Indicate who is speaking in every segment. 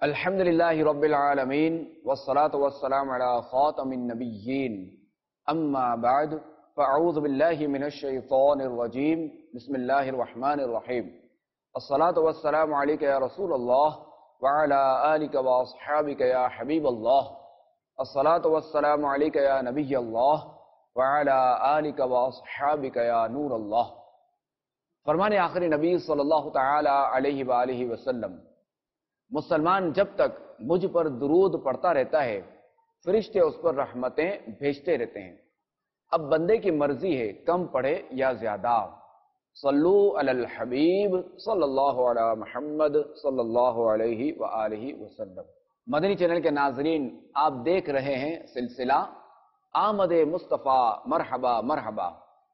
Speaker 1: الحمد للہ رب العالمین والصلاة والسلام علی خاتم النبیین اما بعد فاعوذ باللہ من الشیطان الرجیم بسم اللہ الرحمن الرحیم الصلاة والسلام علیک یا رسول اللہ وعلی آلک واصحابک یا حبیب اللہ الصلاة والسلام علیک یا نبی اللہ وعلی آلک واصحابک یا نور اللہ۔ فرمان آخری نبی صلی اللہ تعالی علیہ وآلہ وسلم، مسلمان جب تک مجھ پر درود پڑھتا رہتا ہے فرشتے اس پر رحمتیں بھیجتے رہتے ہیں۔ اب بندے کی مرضی ہے کم پڑھے یا زیادہ۔ صلو علی الحبیب صلی اللہ علی محمد صلی اللہ علیہ وآلہ وسلم۔ مدنی چینل کے ناظرین، آپ دیکھ رہے ہیں سلسلہ آمد مصطفیٰ مرحبا مرحبا،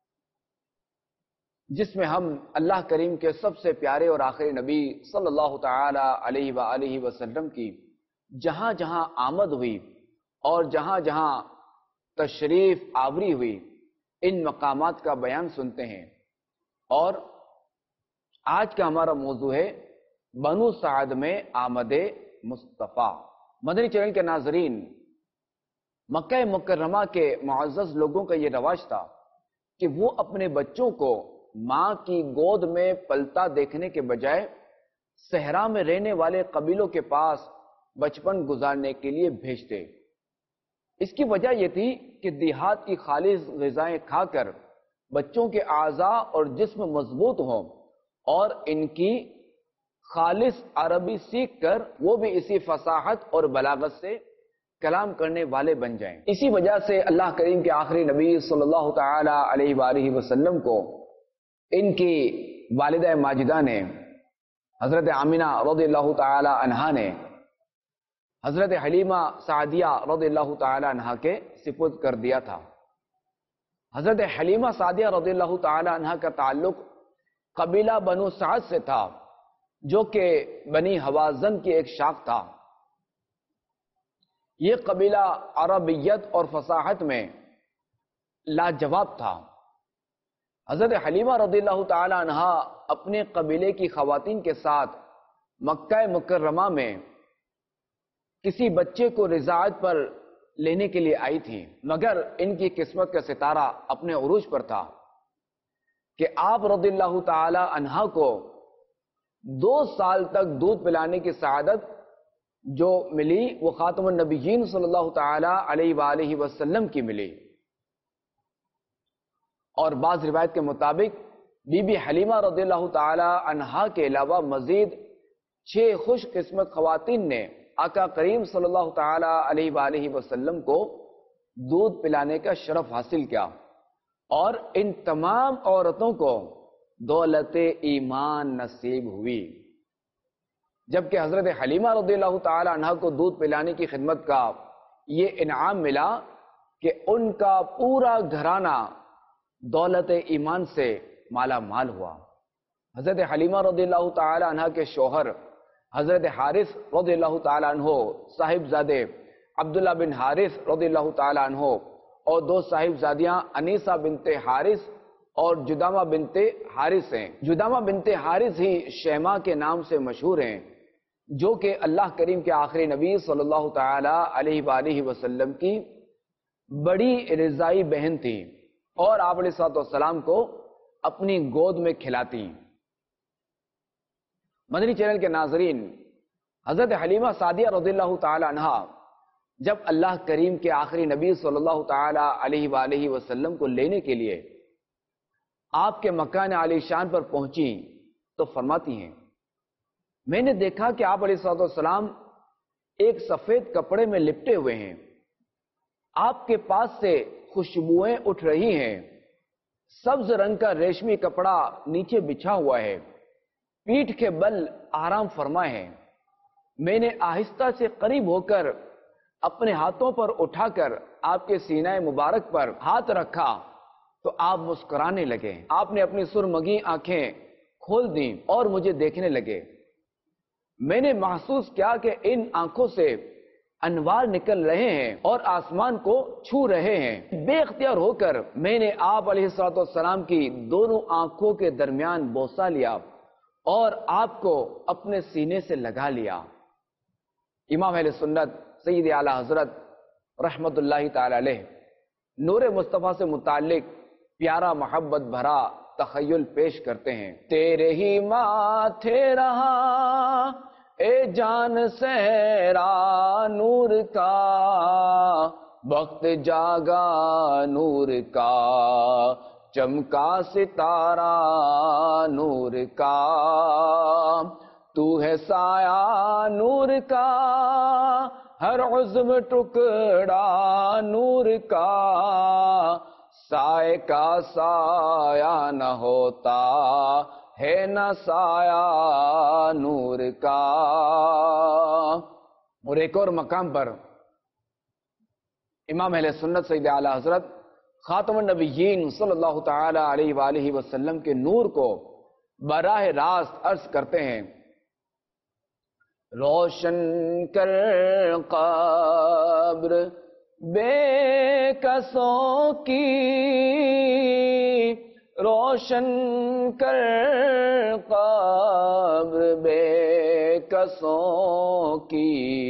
Speaker 1: جس میں ہم اللہ کریم کے سب سے پیارے اور آخری نبی صلی اللہ تعالی علیہ وآلہ وسلم کی جہاں جہاں آمد ہوئی اور جہاں جہاں تشریف آوری ہوئی ان مقامات کا بیان سنتے ہیں۔ اور آج کا ہمارا موضوع ہے بنو سعد میں آمد مصطفیٰ۔ مدنی چینل کے ناظرین، مکہ مکرمہ کے معزز لوگوں کا یہ رواج تھا کہ وہ اپنے بچوں کو ماں کی گود میں پلتا دیکھنے کے بجائے صحرا میں رہنے والے قبیلوں کے پاس بچپن گزارنے کے لیے بھیجتے۔ اس کی وجہ یہ تھی کہ دیہات کی خالص غذائیں کھا کر بچوں کے اعضاء اور جسم مضبوط ہوں اور ان کی خالص عربی سیکھ کر وہ بھی اسی فصاحت اور بلاغت سے کلام کرنے والے بن جائیں۔ اسی وجہ سے اللہ کریم کے آخری نبی صلی اللہ تعالی علیہ وآلہ وسلم کو ان کی والدہ ماجدہ نے، حضرت آمنہ رضی اللہ تعالی عنہا نے حضرت حلیمہ سعدیہ رضی اللہ تعالی عنہا کے سپرد کر دیا تھا۔ حضرت حلیمہ سعدیہ رضی اللہ تعالی عنہا کا تعلق قبیلہ بنو سعد سے تھا، جو کہ بنی حوازن کی ایک شاخ تھا۔ یہ قبیلہ عربیت اور فصاحت میں لاجواب تھا۔ حضرت حلیمہ رضی اللہ تعالی عنہا اپنے قبیلے کی خواتین کے ساتھ مکہ مکرمہ میں کسی بچے کو رضاعت پر لینے کے لیے آئی تھی، مگر ان کی قسمت کا ستارہ اپنے عروج پر تھا کہ آپ رضی اللہ تعالی عنہا کو 2 سال تک دودھ پلانے کی سعادت جو ملی وہ خاتم النبیین صلی اللہ تعالی علیہ وآلہ وسلم کی ملی۔ اور بعض روایت کے مطابق بی بی حلیمہ رضی اللہ تعالی عنہا کے علاوہ مزید 6 خوش قسمت خواتین نے آقا کریم صلی اللہ تعالی علیہ وآلہ وسلم کو دودھ پلانے کا شرف حاصل کیا، اور ان تمام عورتوں کو دولت ایمان نصیب ہوئی۔ جبکہ حضرت حلیمہ رضی اللہ تعالی عنہا کو دودھ پلانے کی خدمت کا یہ انعام ملا کہ ان کا پورا گھرانہ دولت ایمان سے مالا مال ہوا۔ حضرت حلیمہ رضی اللہ تعالی عنہ کے شوہر حضرت حارث رضی اللہ تعالی عنہ صاحبزادے عبداللہ بن حارث رضی اللہ تعالی عنہ اور 2 صاحبزادیاں انیسہ بنت حارث اور جدامہ بنت حارث ہیں۔ جدامہ بنت حارث ہی شیماء کے نام سے مشہور ہیں، جو کہ اللہ کریم کے آخری نبی صلی اللہ تعالی علیہ وآلہ وسلم کی بڑی رضائی بہن تھی اور آپ علیہ السلام کو اپنی گود میں کھلاتی۔ مدنی چینل کے ناظرین، حضرت حلیمہ سعدیہ رضی اللہ تعالی عنہا جب اللہ کریم کے آخری نبی صلی اللہ تعالی علیہ وآلہ وسلم کو لینے کے لیے آپ کے مکان عالی شان پر پہنچی تو فرماتی ہیں، میں نے دیکھا کہ آپ علیہ السلام ایک سفید کپڑے میں لپٹے ہوئے ہیں، آپ کے پاس سے خوشبوئیں اٹھ رہی ہیں، سبز رنگ کا ریشمی کپڑا نیچے بچھا ہوا ہے، پیٹھ کے بل آرام فرما ہے۔ میں نے آہستہ سے قریب ہو کر اپنے ہاتھوں پر اٹھا کر آپ کے سینہ مبارک پر ہاتھ رکھا تو آپ مسکرانے لگے۔ آپ نے اپنی سرمگی آنکھیں کھول دیں اور مجھے دیکھنے لگے۔ میں نے محسوس کیا کہ ان آنکھوں سے انوار نکل رہے ہیں اور آسمان کو چھو رہے ہیں۔ بے اختیار ہو کر میں نے آپ علیہ السلام کی دونوں آنکھوں کے درمیان بوسہ لیا اور آپ کو اپنے سینے سے لگا لیا۔ امام اہل سنت سید اعلیٰ حضرت رحمت اللہ تعالی علیہ نور مصطفیٰ سے متعلق پیارا محبت بھرا تخیل پیش کرتے ہیں۔ تیرے ہی ماتھے رہا اے جان سہرا نور کا، وقت جاگا نور کا، چمکا ستارہ نور کا، تو ہے سایہ نور کا، ہر عضو ٹکڑا نور کا، سائے کا سایہ نہ ہوتا ہے نہ سایہ نور کا۔ اور ایک اور مقام پر امام اہل سنت سید اعلیٰ حضرت خاتم النبیین صلی اللہ تعالی علیہ وآلہ وسلم کے نور کو براہ راست عرض کرتے ہیں، روشن کر قبر بے کسوں کی، روشن کر قبر بے کسوں کی،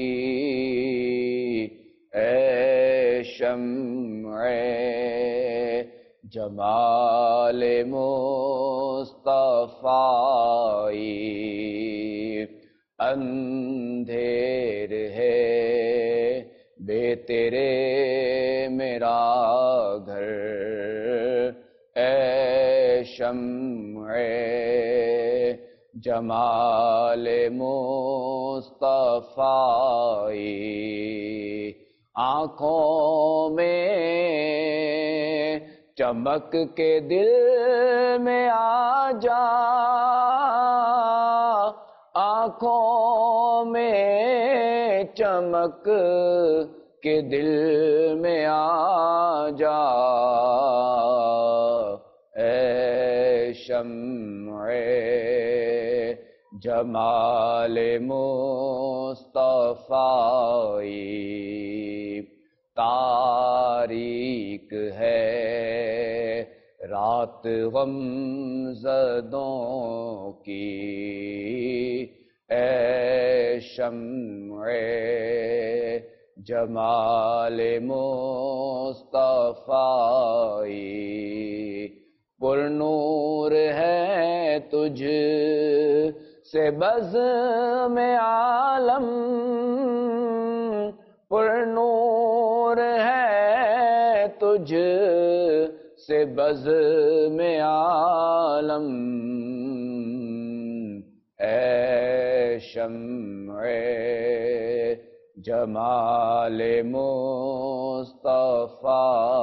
Speaker 1: اے شمع جمال مصطفی، اندھیر ہے بے تیرے میرا گھر، اے شمع جمال مصطفی، آنکھوں میں چمک کے دل میں آ جا، آنکھوں میں چمک کے دل میں آ جا، اے شمع جمال مصطفی، تاریک ہے رات غم زدوں کی، اے شمع جمال مصطفی، پر نور ہے تجھ سے بزم عالم، پر نور ہے تجھ سے بزم عالم، اے شمع جمال مصطفی،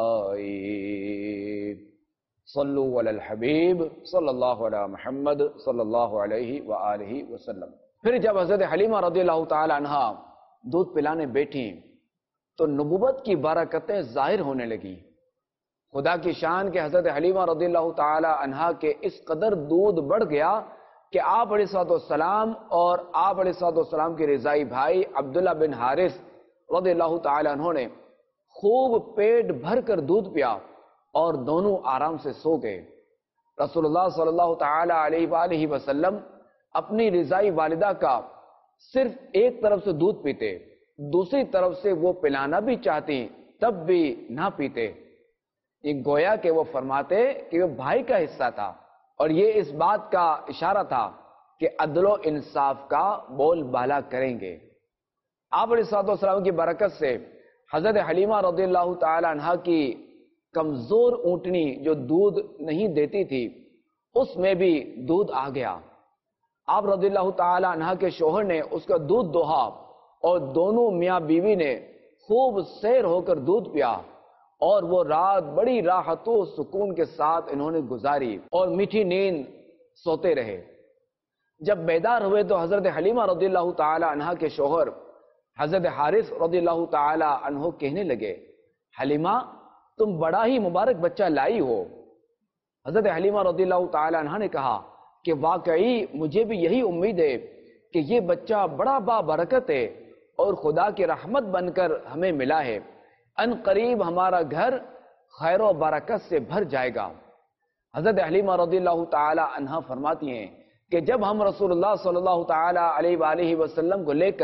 Speaker 1: صلو علی الحبیب صلی اللہ علیہ محمد صلی اللہ علیہ وآلہ وسلم۔ پھر جب حضرت حلیمہ رضی اللہ تعالی عنہا دودھ پلانے بیٹھی تو نبوت کی برکتیں ظاہر ہونے لگی۔ خدا کی شان کہ حضرت حلیمہ رضی اللہ تعالی عنہا کے اس قدر دودھ بڑھ گیا کہ آپ علیہ السلام اور آپ علیہ السلام کے رضائی بھائی عبداللہ بن حارث رضی اللہ تعالی عنہ نے خوب پیٹ بھر کر دودھ پیا اور دونوں آرام سے سو گئے۔ رسول اللہ صلی اللہ تعالی علیہ وآلہ وسلم اپنی رضائی والدہ کا صرف ایک طرف سے دودھ پیتے، دوسری طرف سے وہ پلانا بھی چاہتی تب بھی نہ پیتے۔ یہ گویا کہ وہ فرماتے کہ وہ بھائی کا حصہ تھا، اور یہ اس بات کا اشارہ تھا کہ عدل و انصاف کا بول بالا کریں گے۔ آپ علیہ السلام کی برکت سے حضرت حلیمہ رضی اللہ تعالی عنہ کی کمزور اونٹنی جو دودھ نہیں دیتی تھی اس میں بھی دودھ آ گیا۔ آپ رضی اللہ تعالی عنہ کے شوہر نے اس کا دودھ دوہا اور دونوں میاں بیوی نے خوب سیر ہو کر دودھ پیا، اور وہ رات بڑی راحت و سکون کے ساتھ انہوں نے گزاری اور میٹھی نیند سوتے رہے۔ جب بیدار ہوئے تو حضرت حلیمہ رضی اللہ تعالی عنہ کے شوہر حضرت حارث رضی اللہ تعالی عنہ کہنے لگے، حلیمہ تم بڑا ہی مبارک بچہ لائی ہو۔ حضرت حلیمہ رضی اللہ تعالی عنہ نے کہا کہ واقعی مجھے بھی یہی امید ہے کہ یہ بچہ بڑا بابرکت ہے اور خدا کی رحمت بن کر ہمیں ملا ہے، ان قریب ہمارا گھر خیر و برکت سے بھر جائے گا۔ حضرت حلیمہ رضی اللہ تعالی عنہ فرماتی ہیں کہ جب ہم رسول اللہ صلی اللہ تعالی علیہ وآلہ وسلم کو لے کر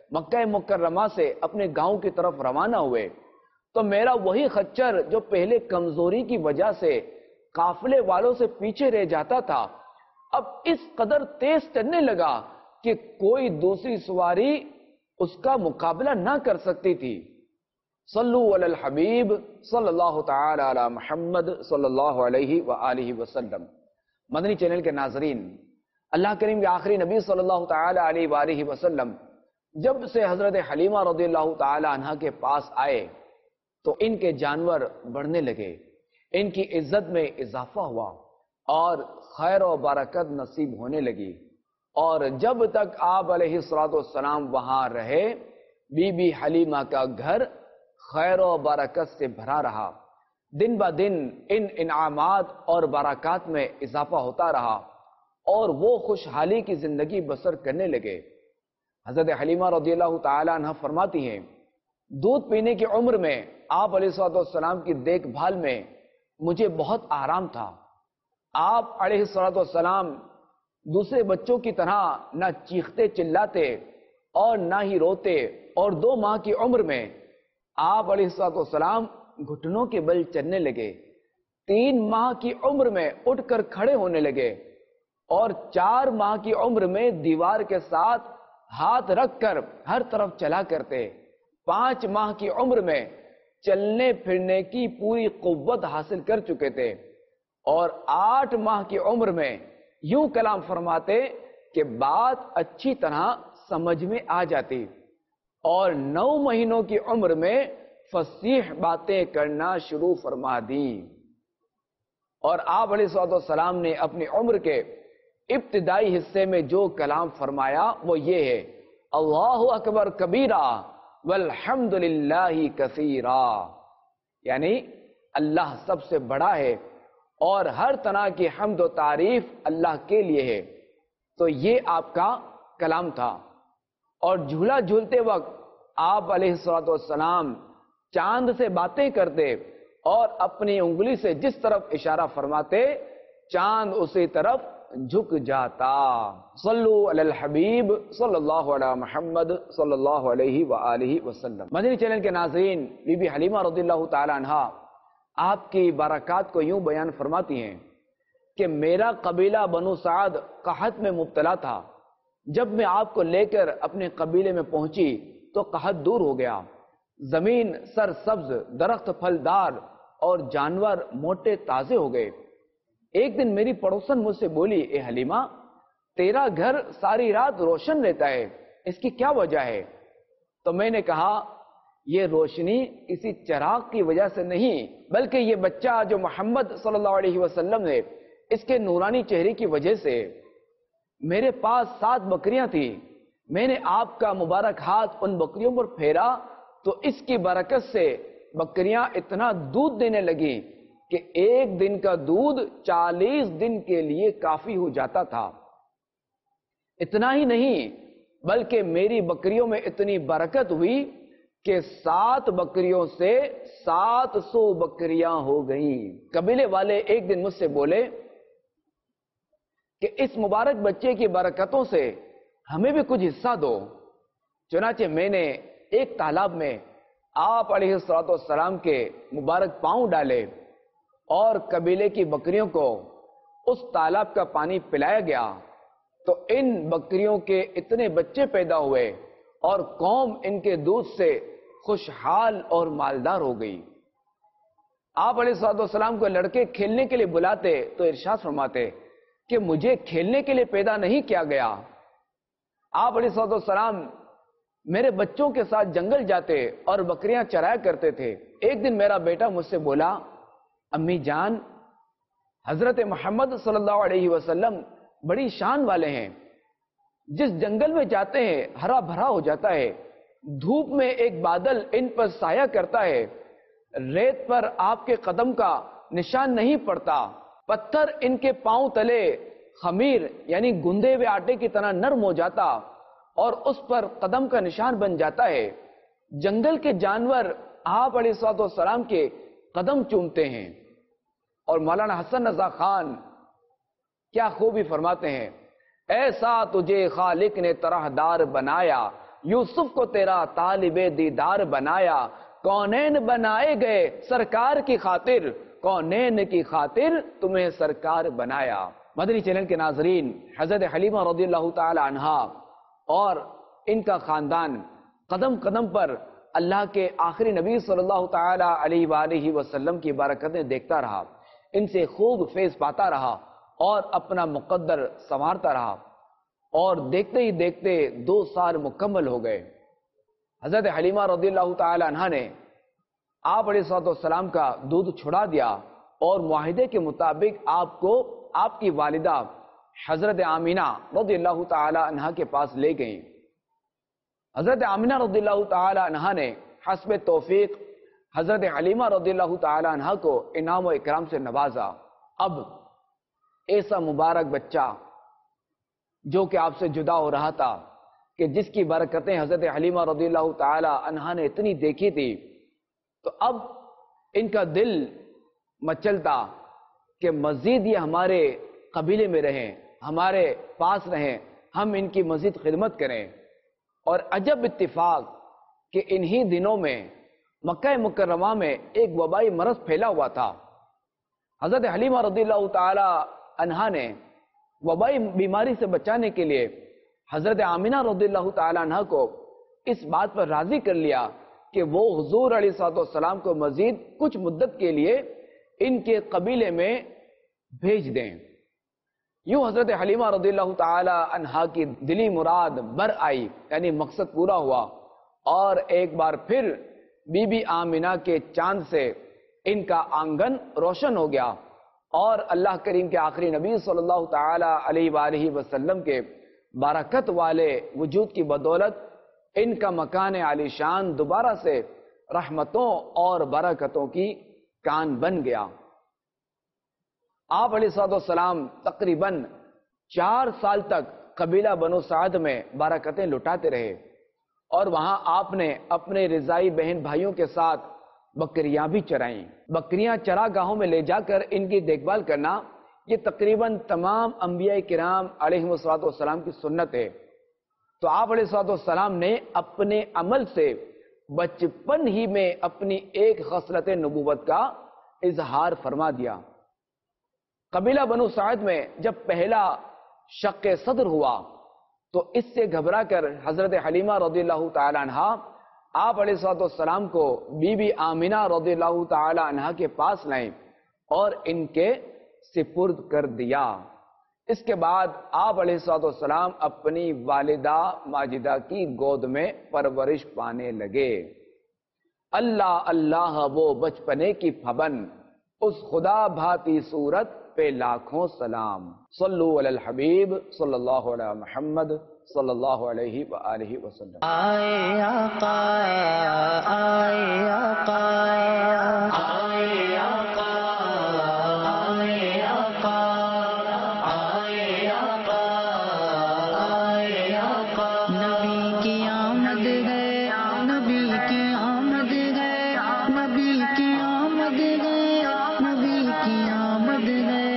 Speaker 1: مکہ مکرمہ سے اپنے گاؤں کی طرف روانہ ہوئے تو میرا وہی خچر جو پہلے کمزوری کی وجہ سے قافلے والوں سے پیچھے رہ جاتا تھا اب اس قدر تیز چلنے لگا کہ کوئی دوسری سواری اس کا مقابلہ نہ کر سکتی تھی۔ صلو علی الحبیب صلی اللہ تعالی علی محمد صلی اللہ علیہ وآلہ وسلم۔ مدنی چینل کے ناظرین، اللہ کریم کے آخری نبی صلی اللہ تعالی علیہ وآلہ وسلم جب سے حضرت حلیمہ رضی اللہ تعالی عنہ کے پاس آئے تو ان کے جانور بڑھنے لگے، ان کی عزت میں اضافہ ہوا اور خیر و برکت نصیب ہونے لگی، اور جب تک آپ علیہ السلام وہاں رہے بی بی حلیمہ کا گھر خیر و برکت سے بھرا رہا۔ دن بہ دن ان انعامات اور برکات میں اضافہ ہوتا رہا اور وہ خوشحالی کی زندگی بسر کرنے لگے۔ حضرت حلیمہ رضی اللہ تعالی عنہ فرماتی ہیں دودھ پینے کی عمر میں آپ علیہ السلام کی دیکھ بھال میں مجھے بہت آرام تھا۔ آپ علیہ السلام دوسرے بچوں کی طرح نہ چیختے چلاتے اور نہ ہی روتے، اور 2 ماہ کی عمر میں آپ علیہ السلام گھٹنوں کے بل چلنے لگے، 3 ماہ کی عمر میں اٹھ کر کھڑے ہونے لگے، اور 4 ماہ کی عمر میں دیوار کے ساتھ ہاتھ رکھ کر ہر طرف چلا کرتے، 5 ماہ کی عمر میں چلنے پھرنے کی پوری قوت حاصل کر چکے تھے، اور 8 ماہ کی عمر میں یوں کلام فرماتے کہ بات اچھی طرح سمجھ میں آ جاتی، اور 9 مہینوں کی عمر میں فصیح باتیں کرنا شروع فرما دی۔ اور آپ علیہ السلام نے اپنی عمر کے ابتدائی حصے میں جو کلام فرمایا وہ یہ ہے، اللہ اکبر کبیرہ والحمد للہ کثیرا، یعنی اللہ سب سے بڑا ہے اور ہر طرح کی حمد و تعریف اللہ کے لیے ہے۔ تو یہ آپ کا کلام تھا، اور جھولا جھولتے وقت آپ علیہ السلام چاند سے باتیں کرتے اور اپنی انگلی سے جس طرف اشارہ فرماتے چاند اسی طرف جھک جاتا۔ صلو علی الحبیب صلی اللہ علی محمد صلی اللہ علیہ وآلہ وسلم۔ مدنی چینل کے ناظرین، بی بی حلیمہ رضی اللہ تعالی عنہ آپ کی برکات کو یوں بیان فرماتی ہیں کہ میرا قبیلہ بنو سعد قحط میں مبتلا تھا، جب میں آپ کو لے کر اپنے قبیلے میں پہنچی تو قحط دور ہو گیا، زمین سرسبز، درخت پھلدار اور جانور موٹے تازے ہو گئے۔ ایک دن میری پڑوسن مجھ سے بولی، اے حلیمہ تیرا گھر ساری رات روشن رہتا ہے، اس کی کیا وجہ ہے؟ تو میں نے کہا یہ روشنی کسی چراغ کی وجہ سے نہیں، بلکہ یہ بچہ جو محمد صلی اللہ علیہ وسلم ہے اس کے نورانی چہرے کی وجہ سے۔ میرے پاس 7 بکریاں تھیں، میں نے آپ کا مبارک ہاتھ ان بکریوں پر پھیرا تو اس کی برکت سے بکریاں اتنا دودھ دینے لگی کہ ایک دن کا دودھ 40 دن کے لیے کافی ہو جاتا تھا۔ اتنا ہی نہیں بلکہ میری بکریوں میں اتنی برکت ہوئی کہ 7 بکریوں سے 700 بکریاں ہو گئیں۔ قبیلے والے ایک دن مجھ سے بولے کہ اس مبارک بچے کی برکتوں سے ہمیں بھی کچھ حصہ دو۔ چنانچہ میں نے ایک تالاب میں آپ علیہ السلام کے مبارک پاؤں ڈالے اور قبیلے کی بکریوں کو اس تالاب کا پانی پلایا گیا، تو ان بکریوں کے اتنے بچے پیدا ہوئے اور قوم ان کے دودھ سے خوشحال اور مالدار ہو گئی۔ آپ علیہ السلام کو لڑکے کھیلنے کے لیے بلاتے تو ارشاد فرماتے کہ مجھے کھیلنے کے لیے پیدا نہیں کیا گیا۔ آپ علیہ السلام میرے بچوں کے ساتھ جنگل جاتے اور بکریاں چرایا کرتے تھے۔ ایک دن میرا بیٹا مجھ سے بولا، امی جان حضرت محمد صلی اللہ علیہ وسلم بڑی شان والے ہیں، جس جنگل میں جاتے ہیں ہرا بھرا ہو جاتا ہے، دھوپ میں ایک بادل ان پر سایہ کرتا ہے، ریت پر آپ کے قدم کا نشان نہیں پڑتا، پتھر ان کے پاؤں تلے خمیر یعنی گندے ہوئے آٹے کی طرح نرم ہو جاتا اور اس پر قدم کا نشان بن جاتا ہے۔ جنگل کے جانور آپ علیہ السلام کے قدم چومتے ہیں۔ اور مولانا حسن رضا خان کیا خوبی فرماتے ہیں، ایسا تجھے خالق نے طرح دار بنایا، یوسف کو تیرا طالب دیدار بنایا، کونین بنائے گئے سرکار کی خاطر، کونین کی خاطر تمہیں سرکار بنایا۔ مدنی چینل کے ناظرین، حضرت حلیمہ رضی اللہ تعالی عنہا اور ان کا خاندان قدم قدم پر اللہ کے آخری نبی صلی اللہ تعالی علیہ وآلہ وسلم کی برکتیں دیکھتا رہا، ان سے خوب فیض پاتا رہا اور اپنا مقدر سنوارتا رہا، اور دیکھتے ہی دیکھتے 2 سال مکمل ہو گئے۔ حضرت حلیمہ رضی اللہ تعالی عنہ نے آپ علیہ السلام کا دودھ چھڑا دیا اور معاہدے کے مطابق آپ کو آپ کی والدہ حضرت آمینہ رضی اللہ تعالی عنہ کے پاس لے گئیں۔ حضرت آمینہ رضی اللہ تعالی عنہ نے حسب توفیق حضرت حلیمہ رضی اللہ تعالی عنہ کو انعام و اکرام سے نوازا۔ اب ایسا مبارک بچہ جو کہ آپ سے جدا ہو رہا تھا، کہ جس کی برکتیں حضرت حلیمہ رضی اللہ تعالی عنہ نے اتنی دیکھی تھی، تو اب ان کا دل مچلتا کہ مزید یہ ہمارے قبیلے میں رہیں، ہمارے پاس رہیں، ہم ان کی مزید خدمت کریں۔ اور عجب اتفاق کہ انہی دنوں میں مکہ مکرمہ میں ایک وبائی مرض پھیلا ہوا تھا۔ حضرت حلیمہ رضی اللہ تعالی عنہا نے وبائی بیماری سے بچانے کے لیے حضرت آمینہ رضی اللہ تعالی عنہ کو اس بات پر راضی کر لیا کہ وہ حضور علیہ السلام کو مزید کچھ مدت کے لیے ان کے قبیلے میں بھیج دیں۔ یوں حضرت حلیمہ رضی اللہ تعالی عنہا کی دلی مراد بر آئی، یعنی مقصد پورا ہوا، اور ایک بار پھر بی بی آمینہ کے چاند سے ان کا آنگن روشن ہو گیا، اور اللہ کریم کے آخری نبی صلی اللہ تعالی علیہ وآلہ وسلم کے برکت والے وجود کی بدولت ان کا مکان عالی شان دوبارہ سے رحمتوں اور برکتوں کی کان بن گیا۔ آپ علیہ السلام تقریباً 4 سال تک قبیلہ بنو سعد میں برکتیں لٹاتے رہے، اور وہاں آپ نے اپنے رضائی بہن بھائیوں کے ساتھ بکریاں بھی چرائیں۔ بکریاں چراگاہوں میں لے جا کر ان کی دیکھ بھال کرنا یہ تقریباً تمام انبیاء کرام علیہ السلام کی سنت ہے۔ تو آپ علیہ السلام نے اپنے عمل سے بچپن ہی میں اپنی ایک خصلت نبوت کا اظہار فرما دیا۔ قبیلہ بنو سعد میں جب پہلا شق صدر ہوا تو اس سے گھبرا کر حضرت حلیمہ رضی اللہ تعالی عنہ آپ علیہ السلام کو بی بی آمینہ رضی اللہ تعالی عنہ کے پاس لائیں اور ان کے سپرد کر دیا۔ اس کے بعد آپ علیہ السلام اپنی والدہ ماجدہ کی گود میں پرورش پانے لگے۔ اللہ اللہ وہ بچپنے کی پھبن، اس خدا بھاتی صورت پہ لاکھوں سلام۔ صلو علی الحبیب صلی اللہ علیہ محمد صلی اللہ علیہ وآلہ وسلم۔
Speaker 2: آئے آقا آئے آقا آئے آقا آئے آقا آئے آقا آئے آقا، نبی کی آمد ہے، نبی کی آمد ہے، نبی کی آمد ہے، نبی کی آمد ہے۔